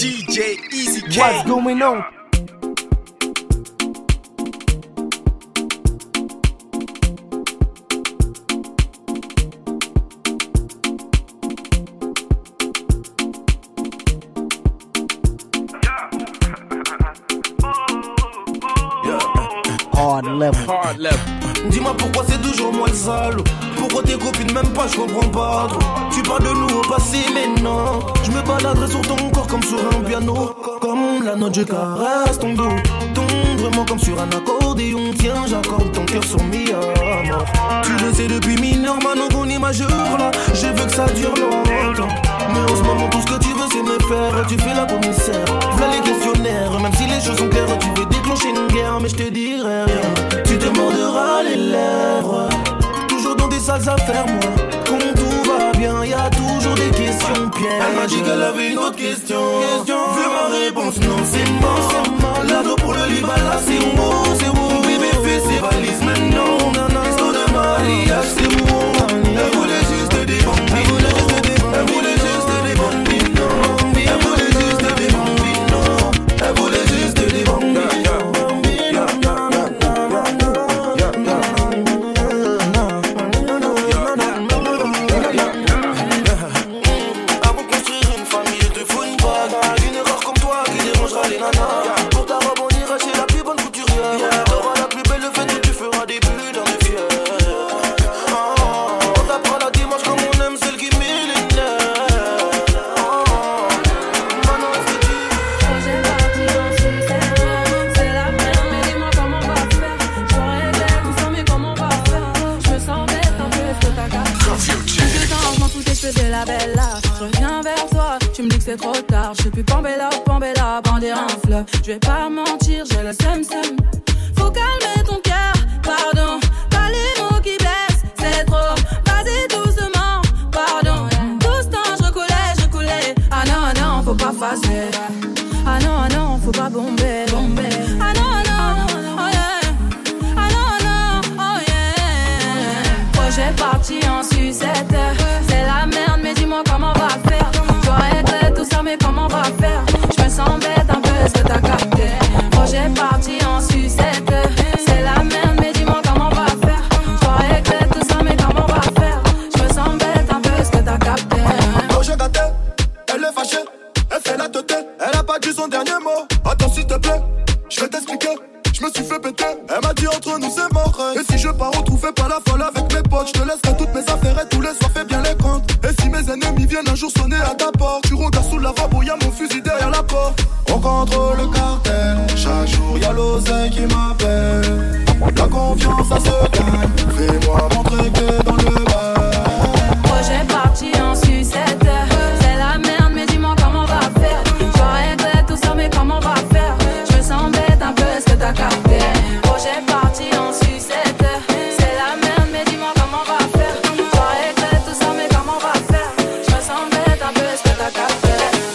DJ Easy K. What's going on? Hard level. Dis-moi pourquoi c'est toujours moi le sale. Pourquoi tes copines m'aiment pas, je comprends pas trop. Tu parles de nous au passé mais non. Je me baladerai sur ton corps comme sur un piano. Comme la note je caresse ton dos. Tendrement comme sur un accordéon. Tiens j'accorde ton cœur sur mi amour. Tu le sais depuis mineur, maintenant qu'on est majeur là. Je veux que ça dure longtemps. Mais en ce moment tout ce que tu veux c'est me faire. Tu fais la commissaire, voilà les questionnaires. Même si les choses sont claires, tu veux déclencher une guerre. Mais je te dirai rien, tu te mordras les lèvres. Toujours dans des sales affaires moi. Quand tout va bien, y'a toujours des questions pièges. Elle m'a dit qu'elle avait une autre question. Vu ma réponse, non c'est mort. L'ado pour le Liban là c'est bon. Bébé fait ses valises maintenant. Histoire de mariage c'est bon. Elle voulait juste des bambines. Elle voulait juste des bambines. Elle voulait juste des bambines. Elle voulait juste des bambines. Avant de construire une famille, il te faut une bague. Une erreur comme toi qui dérangera les nanas. Pour ta robe on ira chez la plus bonne couturière. T'auras la plus belle fête et tu feras des bulles dans les fiers. On t'apprend la dimanche comme on aime celle qui millénaire. Maintenant est-ce que tu J'ai parti en sucette, c'est la merde, mais dis-moi comment on va faire. J'aurais l'air tout ça, mais comment on va faire. Je me sens bête, un peu, est-ce que t'as capté? Je t'en fous tes cheveux de la belle là. Je reviens vers toi, tu me dis que c'est trop tard. Je suis plus Pambella, bandir un fleuve. Je vais pas mentir, j'ai le seum. Faut calmer ton cœur, pardon. Pas les mots qui blessent, c'est trop. Vas-y doucement, pardon. Tout ce temps je coulais. Ah non, faut pas phaser. Ah non, faut pas bomber. Ah non, oh yeah. Ah non, oh yeah. Projet parti en sucette. C'est la merde, mais dis-moi comment on va faire. Je régler tout ça, mais comment on va faire? Je me sens bête un peu, est-ce que t'as capté? Projet parti en sucette. C'est la merde, mais dis-moi comment on va faire. Je régler tout ça, mais comment on va faire? Je me sens bête un peu, est-ce que t'as capté? Projet gâté, elle est fâchée, elle fait la tête, elle a pas dit son dernier mot. Attends s'il te plaît, je vais t'expliquer. Je me suis fait péter, elle m'a dit entre nous c'est mort. Et si je pars retrouver pas la folle avec mes potes, je te laisserai toutes mes affaires et tous les soirs fais bien les comptes. Et si mes ennemis viennent un jour sonner à ta porte, tu regardes sous la lavabo, y'a mon fusil derrière la porte. On contrôle le cartel, chaque jour y'a l'oseille qui m'appelle. La confiance ça se gagne, fais-moi montrer que dans le bas. Projet parti en sucette. C'est la merde, mais dis-moi comment on va faire. Je regrette tout ça, mais comment on va faire? Je me sens bête un peu, est-ce que t'as capté? Projet parti en sucette. C'est la merde, mais dis-moi comment on va faire. Je regrette tout ça, mais comment on va faire? Je me sens bête un peu, est-ce que t'as capté?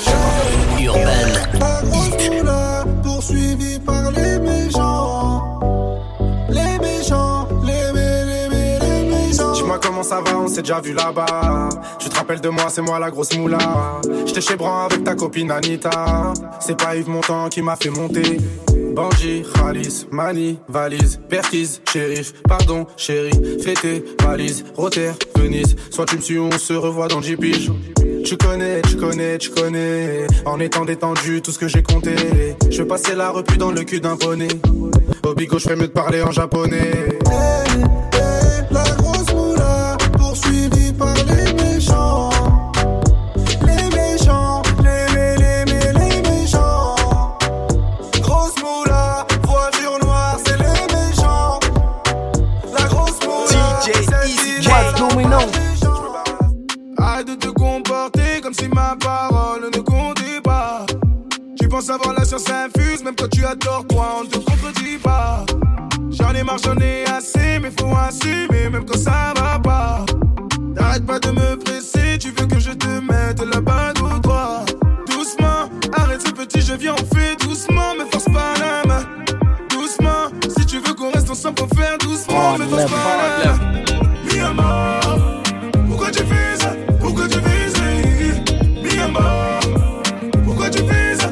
Urbaine. Poursuivi par les méchants. Les méchants. Dis-moi comment ça va, on s'est déjà vu là-bas. Tu te rappelles de moi, c'est moi la grosse moula. J'étais chez Bran avec ta copine Anita. C'est pas Yves Montand qui m'a fait monter. Bandit, Khalis, Mani, valise, Perquise, shérif, pardon, chérie, fais tes valises, Rotter, Venise, soit tu me suis ou on se revoit dans 10 piges. Tu connais, en étant détendu, tout ce que j'ai compté. Je vais passer la repu dans le cul d'un poney. Au bigot, je ferais mieux de parler en japonais. La grosse moula, poursuivie par les méchants. Les méchants, les méchants. Grosse moula, voiture noire, c'est les méchants. La grosse moula, DJ Easy K. What's going on? arrête de te comporter comme si ma parole ne comptait pas. Tu penses avoir la science infuse, même quand tu as tort, toi on ne te contredit pas. J'en ai marre, j'en ai assez, mais faut assumer même quand ça va pas. T'arrêtes pas de me presser, tu veux que je te mette la balle au doigt. Doucement, arrête ce petit, je viens, on fait doucement, mais force pas la main. Doucement, si tu veux qu'on reste ensemble, faut faire doucement, mais force pas la main. Mi-amor, pourquoi tu fais ça? Pourquoi tu fais ça? Mi-amor, pourquoi tu fais ça?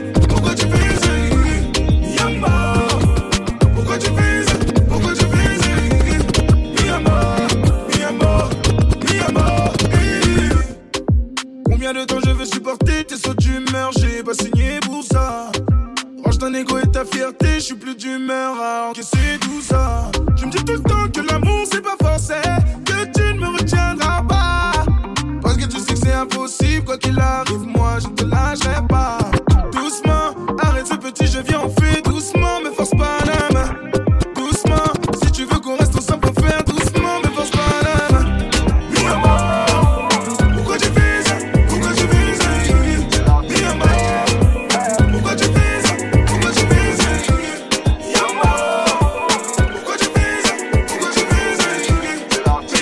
supporter tes sauts d'humeur, j'ai pas signé pour ça. Range ton ego et ta fierté, je suis plus d'humeur à encaisser tout ça. Tu me dis tout le temps que l'amour c'est pas forcé, que tu ne me retiendras pas. Parce que tu sais que c'est impossible, quoi qu'il arrive, moi je ne te lâcherai pas. Doucement, arrête ce petit jeu, viens on fait doucement, mais force pas la main. Doucement, si tu veux qu'on reste ensemble, faut faire doucement, mais force pas la main. Mi amor, pourquoi tu fais ça? Pourquoi tu fais ça? Mi amor, pourquoi tu fais ça? Pourquoi tu fais ça? Mi amor, pourquoi tu fais ça? Pourquoi tu fais ça? Mi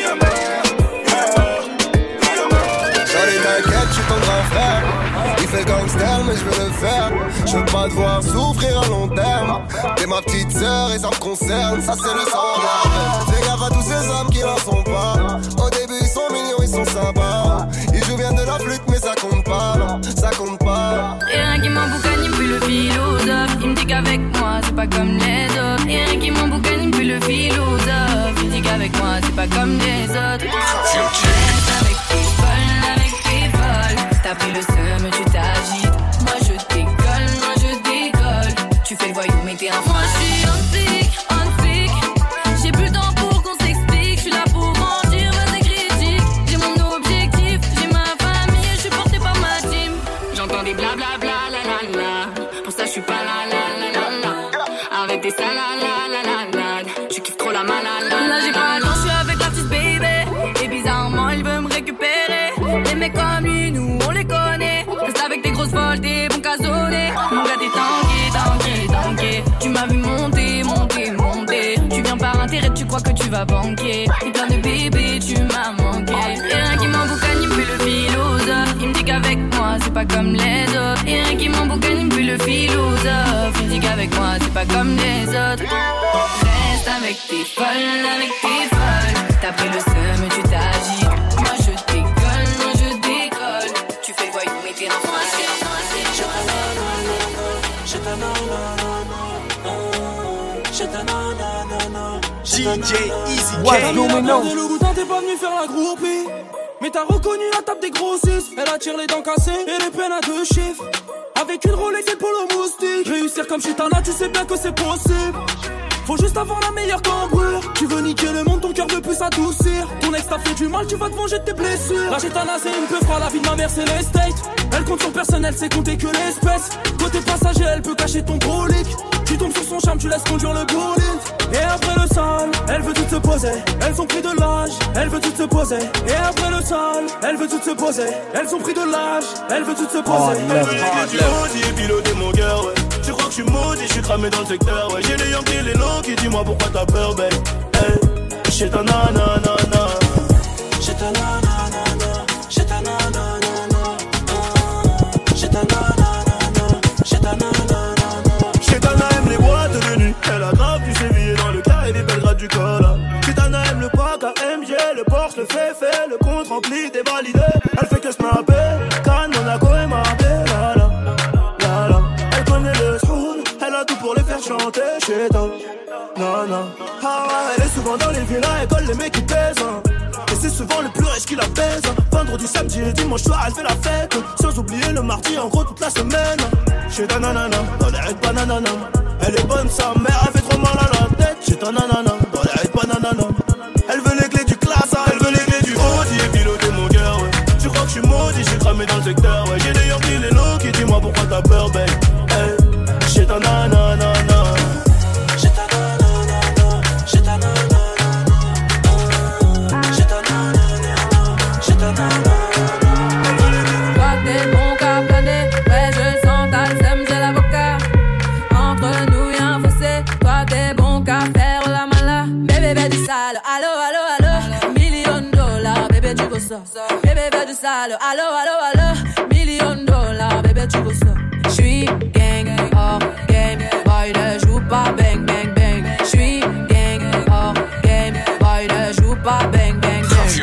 amor, Charlie, t'inquiète, je suis ton grand frère. Il fait gangster, mais je veux le faire. Je veux pas te voir souffrir à long terme. T'es ma petite sœur et ça me concerne. Ça, c'est le sang de fais gaffe à tous ces hommes qui n'en sont pas. Au début, ils sont mignons, ils sont sympas. Ils jouent bien de la flûte, mais ça compte pas. Non, ça compte pas. Et rien qui m'emboucane, il me fait le philosophe. Il me dit qu'avec moi, c'est pas comme les autres. Et rien qui m'emboucane, il me fait le philosophe. Il me dit qu'avec moi, c'est pas comme les autres. Reste avec tes folles. T'as pris le seum, tu t'agites. Moi je décolle, tu fais le voyou mais t'es un moi je suis on flic. J'ai plus le temps pour qu'on s'explique. Je suis là pour mentir, vas-y critique. J'ai mon objectif, j'ai ma famille et je suis porté par ma team. J'entends des blablabla la la la. Pour ça je suis pas la. Avec tes salalalala. Tu kiffes trop la malala. Là j'ai pas le temps, je suis avec l'artiste baby. Et bizarrement il veut me récupérer. Les mecs comme lui, nous on les connaît. Reste avec des grosses folles, des bons casonnés. Mon gars t'es tanké. Tu m'as vu monter. Tu viens par intérêt, tu crois que tu vas banquer. Et plein de bébés, tu m'as manqué. Et rien qui m'emboucane, il me fait le philosophe. Il me dit qu'avec moi, c'est pas comme les autres. Et rien qui m'emboucane, il me fait le philosophe. Il me dit qu'avec moi, c'est pas comme les autres. Reste avec tes folles. T'as pris le seum, tu t'agites. Moi je décolle. Tu fais le voyou, mais t'es dans moi. DJ Easy What's K. going on? Le boutin, t'es pas venu faire la groupie. Mais t'as reconnu la table des grossistes. Elle attire les dents cassées et les peines à 2 chiffres. Avec une Rolex et le polo moustique. Réussir comme Chitana, tu sais bien que c'est possible. Faut juste avoir la meilleure cambrure. Tu veux niquer le monde, ton cœur veut plus s'adoucir. Ton ex t'a fait du mal, tu vas te venger de tes blessures. La Chitana c'est une peu froide, la vie de ma mère c'est l'estate. Elle compte son personnel, c'est compter que l'espèce. Côté passager, elle peut cacher ton brolic. Tu tombes sur son charme, tu laisses conduire le bolide. Et après le sale, elle veut tout se poser. Elles ont pris de l'âge, elle veut tout se poser. Et après le sale, elle veut tout se poser. Elles ont pris de l'âge, elle veut tout se poser. Elle veut les du maudit et piloter mon cœur, ouais. Tu crois que je suis maudit, je suis cramé dans le secteur, ouais. J'ai les Yankees, les Longs, dis-moi pourquoi t'as peur, babe. Hey, j'ai ta nanana. J'ai ta nanana. J'ai ta nanana. J'ai ta nanana. J'ai ta nanana. Chitana aime les boîtes de nuit. Elle a grave du sévillé dans le carré des Belgrade du Cola. Chitana aime le pack AMG, le Porsche, le fait, le compte rempli, t'es validé. Elle fait que snapper, Cannes, Monaco et Marbella. Elle connaît le soul, elle a tout pour les faire chanter. Chitana, non. Ah ouais, elle est souvent dans les villas, elle colle les mecs qui pèsent. Et c'est souvent le plus riche qui la baise. Vendredi, samedi et dimanche soir, elle fait la fête. Sans oublier le mardi, en gros toute la semaine. J'ai ta nanana, dans les règles pas nanana. Elle est bonne sa mère, elle fait trop mal à la tête. J'ai ta nanana, dans les règles pas nanana. Elle veut les clés du classe, elle veut les clés du Audi et piloter mon cœur, ouais. Tu crois que je suis maudit, je suis cramé dans le secteur, ouais. J'ai des Yankees, les Longs, qui dis-moi pourquoi t'as peur, babe. Hey, j'ai ta nanana. J'ai ta nanana. J'ai ta nanana. Toi t'es bon qu'à planer, ouais je sens ta sème, j'ai l'avocat. Entre nous y'a un fossé, toi t'es bon qu'à faire la mala. Bébé du sale, allo, $1 million, bébé tu veux ça. Bébé du sale, allo, $1 million, bébé tu veux ça. J'suis gang, hors game, boy ne joue pas bang bang bang. J'suis gang, hors game, boy ne joue pas bang bang bang.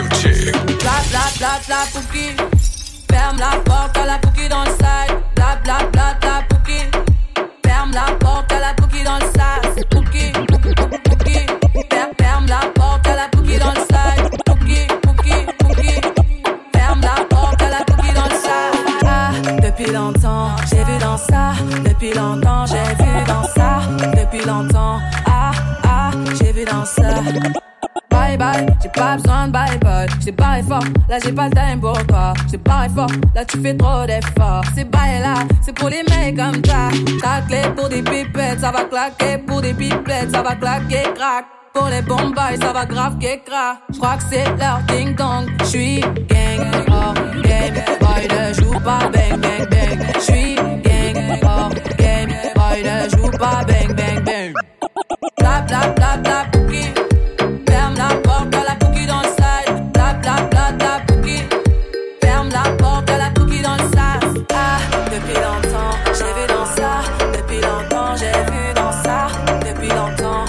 La pouki. Ferme la porte à la pouki dans le side. La pouki. Ferme la porte à la pouki dans le side. Pouki. Ferme la porte à la pouki dans le side. Pouki. Ferme la porte à la pouki dans le side. pas besoin de bye-bye. J't'ai barré fort, là j'ai pas le time pour toi. J't'ai barré fort, là tu fais trop d'efforts. C'est bail là, c'est pour les mecs comme ça. Ta clé pour des pipettes, ça va claquer. Pour des pipettes, ça va claquer, crack. Pour les bombes, ça va grave qu'écra. J'crois que c'est leur ding dong. J'suis gang, oh game. Boy ne joue pas bang bang bang. J'suis gang, oh game. Boy ne joue pas bang bang bang. Blap blap blap blap cookie. Ferme la porte à la cookie dans le side. Blap blap blap blap cookie. Ferme la porte à la cookie dans le sas. Ah, depuis longtemps, j'ai vu dans ça. Depuis longtemps, j'ai vu dans ça. Depuis longtemps,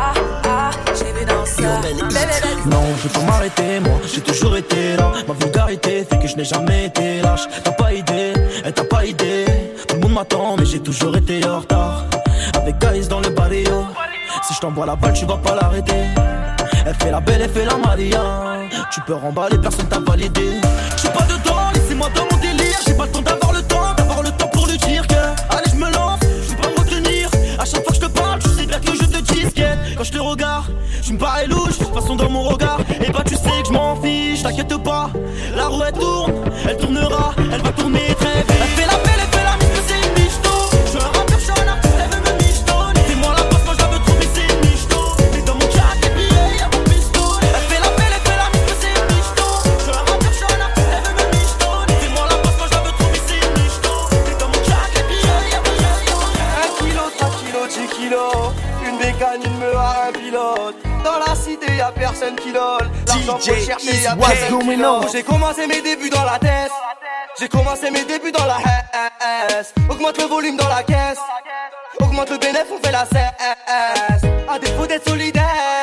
j'ai vu dans ça. Non, je peux pas m'arrêter, moi, j'ai toujours été là. Ma vulgarité fait que je n'ai jamais été lâche. T'as pas idée, t'as pas idée. Tout le monde m'attend, mais j'ai toujours été en retard. Avec Guys dans le barrio. Si je t'envoie la balle, tu vas pas l'arrêter. Elle fait la belle, elle fait la Maria. Tu peux remballer, personne t'a validé. J'suis pas dedans, laissez-moi dans mon délire. J'ai pas le temps d'avoir le temps pour lui dire que allez, je me lance, je vais pas me retenir. À chaque fois que je te parle, tu sais bien que je te disquette. Quand je te regarde, tu me parais louche. De toute façon dans mon regard, et bah tu sais que je m'en fiche. T'inquiète pas, la roue elle tourne, elle tournera, elle va tourner très vite. Elle fait la belle, elle fait la mise, c'est une michto. Je suis un rappeur, je suis un artiste, elle veut me michetonner. Fais-moi la passe, moi je la veux trop, mais c'est une michto. Mais dans mon chat, les billets, y'a mon pistolet. Elle fait la belle, elle fait la mise, c'est une michto. Je suis un rappeur, je suis un artiste, elle veut me michetonner. Fais-moi la passe, moi je la veux trop, mais c'est une michto. Mais dans mon chat, les billets, y'a mon pistolet. 1 kilo, 3 kilos, 10 kilos. Une bécane, une meule, un pilote. Dans la cité, y'a personne qui lol. L'argent faut chercher, y'a personne qui lol. J'ai commencé mes débuts dans la tête. J'ai commencé mes débuts dans la S. Augmente le volume dans la caisse. Augmente le bénéfice, on fait la CS. À défaut d'être solidaire,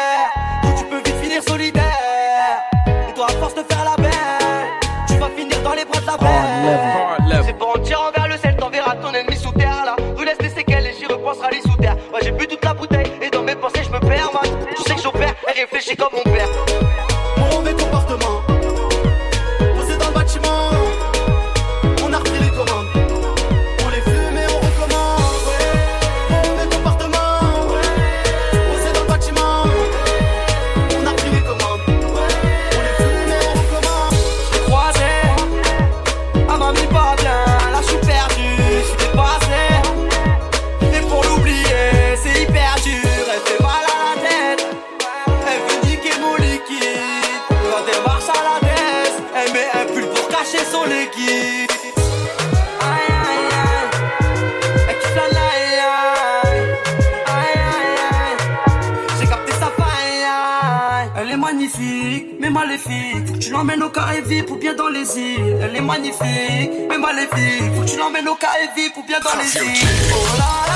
tu peux vite finir solidaire. Et toi, à force de faire la belle, tu vas finir dans les bras de la belle. C'est pas en tirant vers le ciel, t'enverras ton ennemi sous terre là. Relaisse des séquelles et j'y repenserai les sous terre. Ouais, j'ai bu toute la bouteille et dans mes pensées, je me perds, man. Tu sais que j'opère et réfléchis comme mon père. Mon mauvais comportement, posé dans le bâtiment. On a repris les commandes. On les fume et on recommence. Mon mauvais comportement, posé dans le bâtiment. On a repris les commandes. On les fume et on recommence. Je l'ai croisé, elle m'a mis pas bien. Là je suis perdu, je suis dépassé. Mais pour l'oublier, c'est hyper dur. Elle fait mal à la tête. Elle veut niquer mon liquide. Quand elle marche à la tête, elle met un pull pour cacher son liquide. Aïe aïe aïe, elle kiffe la laïe. Aïe aïe aïe, j'ai capté sa faille. Elle est magnifique, mais maléfique. Faut que tu l'emmènes au carré VIP ou bien dans les îles. Elle est magnifique, mais maléfique. Faut que tu l'emmènes au carré VIP ou bien dans les îles. Oh là là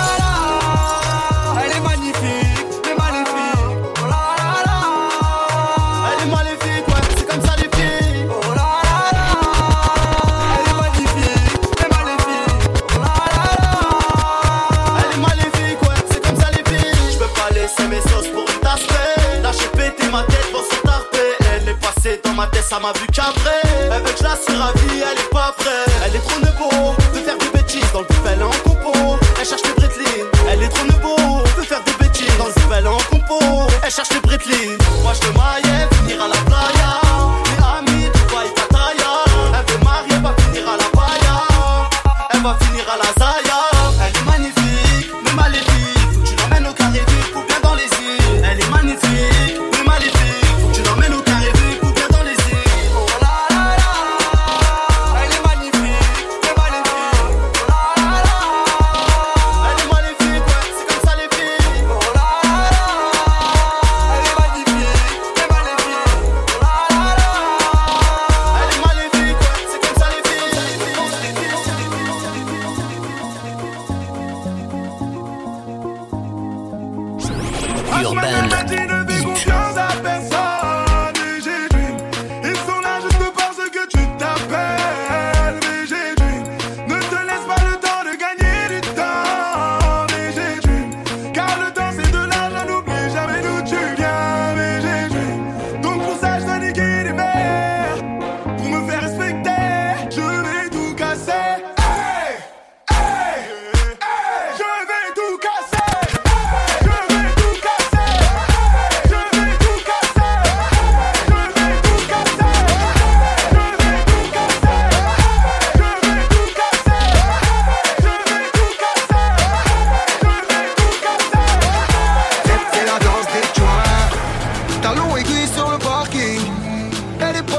là, elle est magnifique, mais maléfique. Oh là là là, elle est maléfique, ouais, c'est comme ça les filles. Oh là là là, elle est magnifique, mais maléfique. Oh là là là, elle est maléfique, ouais, c'est comme ça les filles. Je peux pas laisser mes sauces pour une tasse paix. Là j'ai pété ma tête pour se tarper. Elle est passée dans ma tête, ça m'a vu qu'après. Elle veut que je la suis ravie, elle est pas prête. Elle est trop nebo, de faire des bêtises dans le bif, elle est en compo. Elle cherche les Brettley, elle est trop nebo, de faire des bêtises dans le bif, elle est en compo. Elle cherche les Brettley, moi je te maillais, finir à la playa. Les amis, Dubaï, Pattaya. Elle veut marier, va finir à la paella. Elle va finir à la Zaya. Elle est magnifique, mais maléfique. Faut que tu l'emmènes au carré VIP ou bien dans les îles. Elle est magnifique, mais maléfique. Faut que tu l'emmènes au carré VIP ou bien dans les îles. Oh là là là, elle est magnifique, mais maléfique. Oh là là là, elle est maléfique, ouais, c'est comme ça les filles. Oh là là là, elle est magnifique, mais maléfique.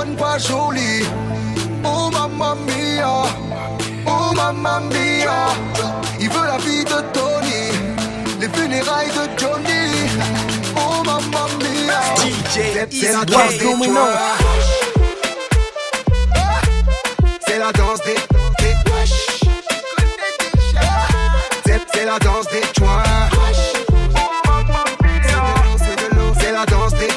bonne, pas jolie. Oh mamma mia, oh mamma mia. Il veut la vie de Tony, les funérailles de Johnny. Oh mamma mia. C'est la danse des joints. C'est la danse des c'est la danse des joints. C'est la danse des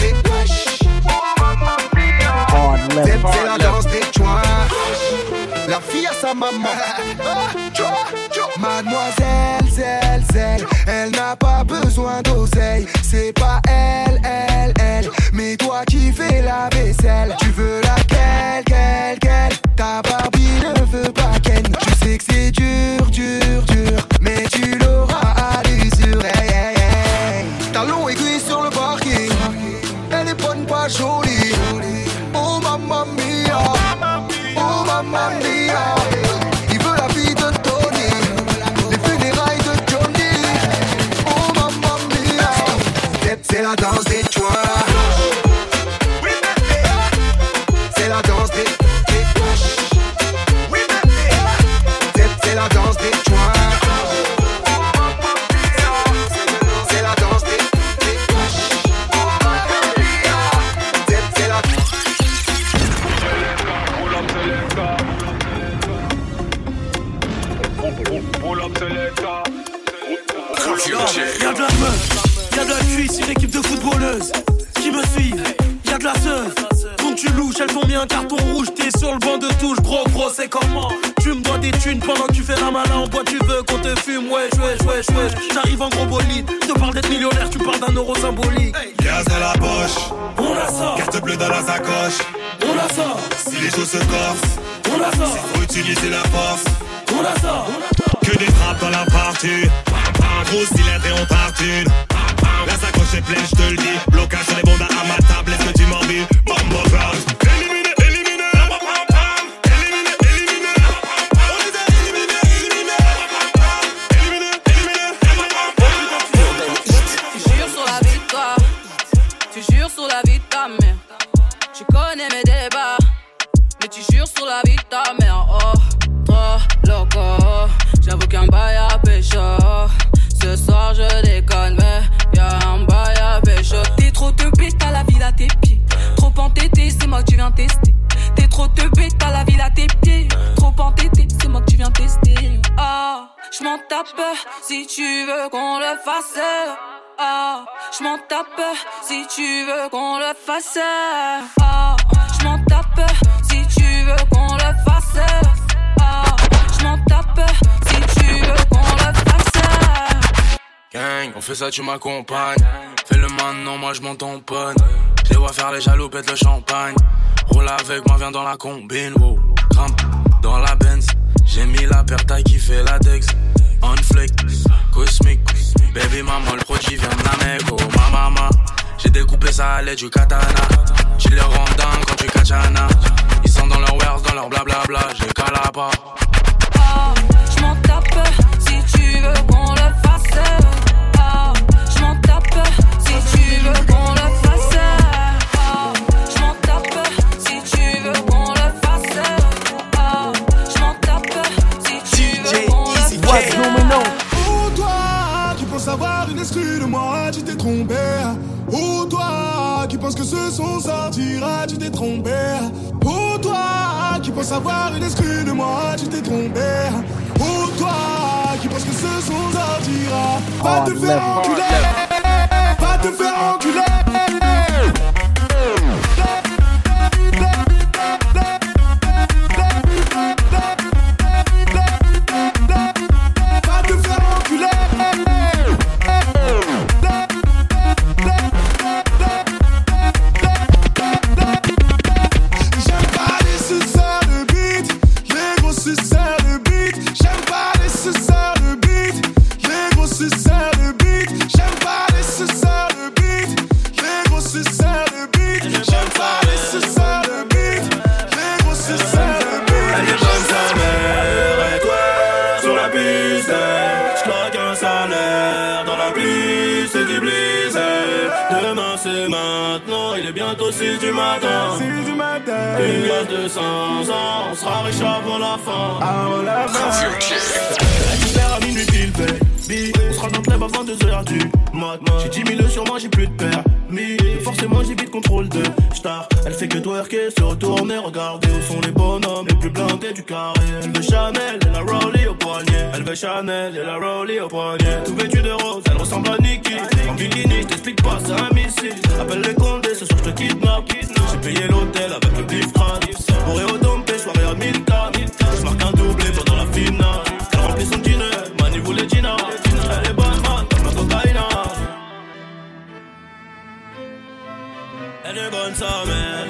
c'est la danse des joints. La fille a sa maman. Mademoiselle, zèle, elle n'a pas besoin d'oseille. C'est pas elle, mais toi qui fais la vaisselle. Tu veux laquelle, quelle. Ta Barbie ne veut pas Ken. Tu sais que c'est dur, mais tu l'auras à l'usure. Hey. Talon aiguille sur le parking. Elle est bonne, pas jolie. Oh mamma mia, oh mamma mia. Il veut la vie de Tony, les funérailles de Johnny. Oh mamma mia. C'est la danse des joints. C'est la danse des c'est la danse des joints. C'est la danse des c'est la Y'a de la meuf, y'a de la cuisse, une équipe de footballeuses qui me suivent, y'a de la seuf. Quand tu louches, elles t'ont mis un carton rouge, t'es sur le banc de touche, bro, c'est comment? Tu me dois des thunes pendant que tu fais la malin en bois, tu veux qu'on te fume, wesh. J'arrive en gros bolide, te parle d'être millionnaire, tu parles d'un euro symbolique. Gaz dans la poche, on a ça. Carte bleue dans la sacoche, on a ça. Si les choses se corsent, on a ça. Faut utiliser la force, on a ça. Que des frappes dans la partie, gros cylindre et on tartine. La sacoche est pleine, je te le dis. Blocage sur les bondas à ma table, est-ce que tu m'en vis? Bombo clash. Éliminé. Éliminé. Tu jures sur la victoire, tu jures sur la vie de ta mère. Tu connais mes débats, mais tu jures sur la vie de ta mère. Oh, trop loco, j'avoue qu'un bail à pécho. Ce soir je déconne, mais y'a un bail à pécho. T'es trop teubé, t'as la ville à tes pieds. Trop entêté, c'est moi que tu viens tester. T'es trop teubé, t'as la ville à tes pieds. Trop entêté, c'est moi que tu viens tester. Ah, j'm'en tape si tu veux qu'on le fasse. Ah, j'm'en tape si tu veux qu'on le fasse. Ah, j'm'en tape si tu veux qu'on le fasse. Ah, j'm'en tape si tu veux qu'on le fasse. Gang, on fait ça, tu m'accompagnes. Fais le maintenant, moi je m'en tamponne. Je les vois faire les jaloux, pète le champagne. Roule avec moi, viens dans la combine, wow. Grimpe dans la Benz. J'ai mis la paire taille qui fait la Dex. On flick, cosmique. Baby maman, le produit vient de Nameco. Ma maman, j'ai découpé ça à l'aide du katana. Tu les rends dingue quand tu katana. Ils sont dans leur wares, dans leur blablabla. J'ai calapa. Ah, j'm'en tape si tu veux qu'on le fasse. Ah, j'm'en tape si tu veux qu'on le fasse. Ah, j'm'en tape si tu veux qu'on le fasse. Ah, j'm'en tape si tu veux qu'on le fasse. Oh toi qui penses avoir une exclue de moi, tu t'es trompé. Oh toi qui penses que ce son sortira, tu t'es trompé. Oh toi qui penses avoir une exclue de moi, tu t'es trompé. Oh toi qui penses que ce son sortira, va te faire enculer, va te faire enculer. Demain c'est maintenant, il est bientôt 6 du matin. 6 du matin. Il y a 200 ans, on sera riche avant la fin. Avant la fin. Récupère à minuit pile baby. On sera dans le club avant 2h du mat. J'ai 10 000 sur moi, j'ai plus de permis. Forcément j'ai vite contrôle de star. Elle fait que twerker, se retourner, regarder où sont les bonhommes les plus blindés du carré. Elle veut Chanel et la Rollie au poignet. Elle veut Chanel et la Rollie au poignet. Tout vêtu de rose, elle ressemble à Nicki. En bikini, je t'explique pas, c'est un missile. Appelle les condés, ce soir je te kidnappe. J'ai payé l'hôtel avec le bif crâne. Moré au dompé, soirée à 1000K. Je marque un doublé pendant la finale. Elle remplit son dîner, Mani voulait Gina. Elle est bonne man, comme la cocaïna. Elle est bonne sa mère.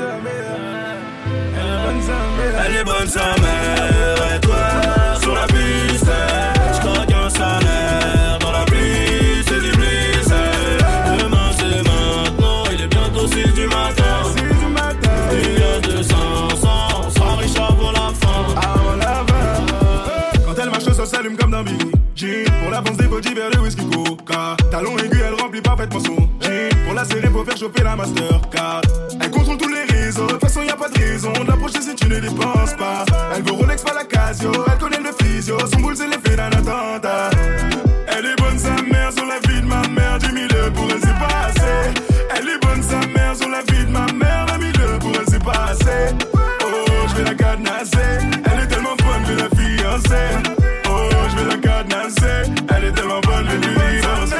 Elle est bonne sa mère. Et toi, sur la piste, j'croque un salaire. Dans la pluie, c'est du bliss. Demain c'est maintenant, il est bientôt 6 du matin. Il y a 200 ans, on sera riche avant la fin. Quand elle marche, ça s'allume comme d'un Billie Jean. Pour l'avance des body vers le whisky coca. Talon aigu, elle remplit parfaitement son jean. Pour la serrer, faut faire choper la Mastercard. Elle contrôle tous les réseaux, de toute façon y'a pas de raison de l'approcher si tu ne dépenses pas. Elle veut Rolex, pas la Casio, elle connaît le physio. Son boule c'est l'effet d'un attentat. Elle est bonne sa mère, sur la vie de ma mère. 10 000 pour elle c'est pas assez. Elle est bonne sa mère, sur la vie de ma mère. 20 000 pour elle c'est pas assez. Oh je vais la cadenasser. Elle est tellement bonne, je vais la fiancer. Oh je vais la cadenasser. Elle est tellement bonne, je vais lui divorcer.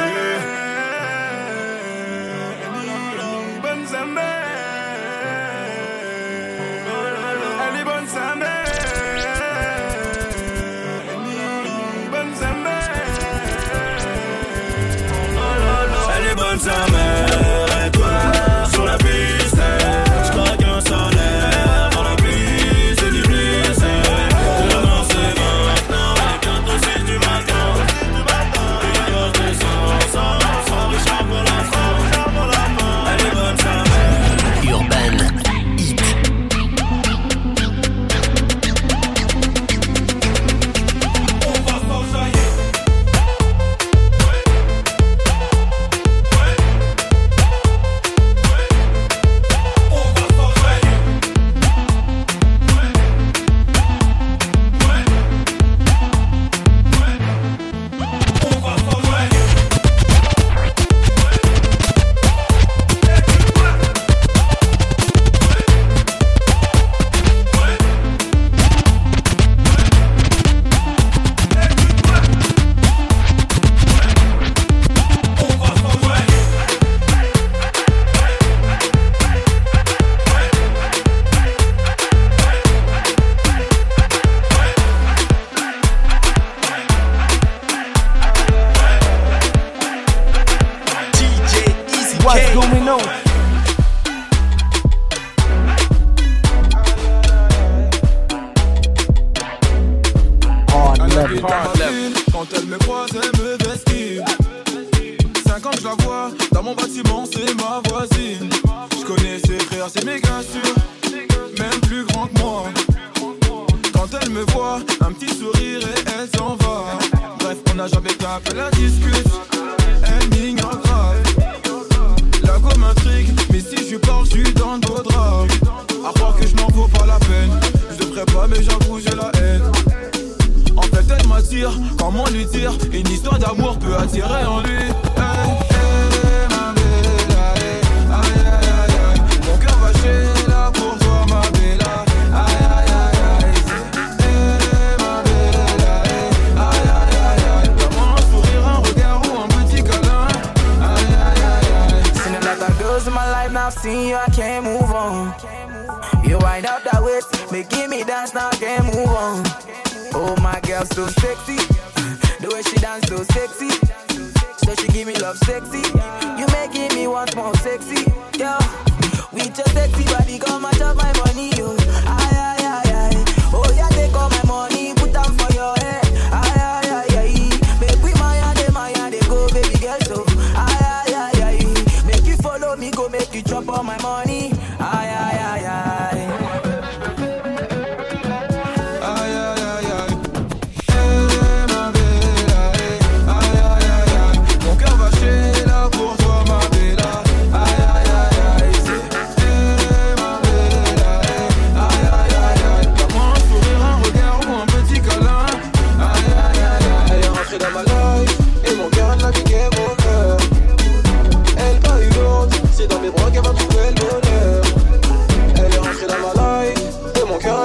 Sa mère et toi sur la piste, j'croque un salaire. Dans la pluie, c'est du bliss. Demain c'est maintenant, il est bientôt 6 du matin. Il y a 200 ans, on sera riche avant la fin. Elle est bonne sa mère. Urban Hit. On va s'enjailler. What's going on? Quand elle me croise, elle me vestit. 5 ans que je la vois, dans mon bâtiment, c'est ma voisine. Je connais ses frères, c'est méga sûr, même plus grand que moi. Quand elle me voit, un petit sourire et elle s'en va. Bref, on n'a jamais tapé la discute, elle m'ignore grave. La go m'intrigue, mais si je lui parle, je suis dans le beau drap. À croire que je n'en vaux pas la peine, je devrais pas mais j'avoue j'ai la haine. En fait elle m'attire, comment lui dire, une histoire d'amour peut attirer en lui. Ma bella, aïe aïe aïe aïe. Mon cœur va chez là pour toi ma bella. Aïe aïe aïe aïe. Ma bella, aïe aïe aïe aïe. Comment un sourire, un regard ou un petit câlin. Aïe aïe aïe aïe. Seen a lot of girls in my life, now I've seen you, I can't move on. You wind up that waist, making me dance, now I can't move on. Oh my girl so sexy, the way she dance so sexy. So she give me love sexy, you making me want more sexy. Yo, with your sexy body come match up my money, yo. Aye aye aye aye, oh yeah take all my money, put them for your head. Aye aye aye aye, make we Maya they go baby girl so. Aye aye aye aye, make you follow me go make you drop all my money. Aye aye aye aye. Pour toi ma bella, aïe aïe aïe aïe.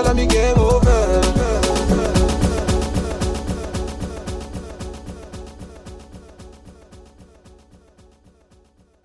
me game over.